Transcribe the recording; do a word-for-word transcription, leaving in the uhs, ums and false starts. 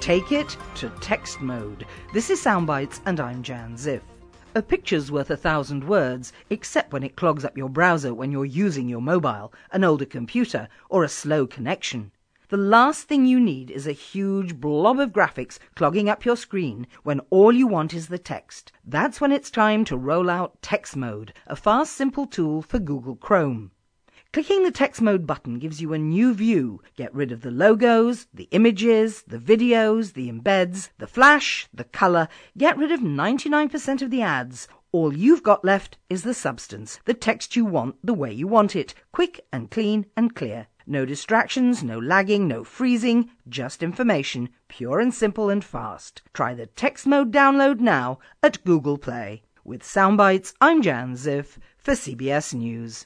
Take it to text mode. This is Soundbites and I'm Jan Ziff. A picture's worth a thousand words, except when it clogs up your browser when you're using your mobile, an older computer, or a slow connection. The last thing you need is a huge blob of graphics clogging up your screen when all you want is the text. That's when it's time to roll out Text Mode, a fast, simple tool for Google Chrome. Clicking the Text Mode button gives you a new view. Get rid of the logos, the images, the videos, the embeds, the flash, the color. Get rid of ninety-nine percent of the ads. All you've got left is the substance, the text you want the way you want it, quick and clean and clear. No distractions, no lagging, no freezing, just information, pure and simple and fast. Try the Text Mode download now at Google Play. With Soundbites, I'm Jan Ziff for C B S News.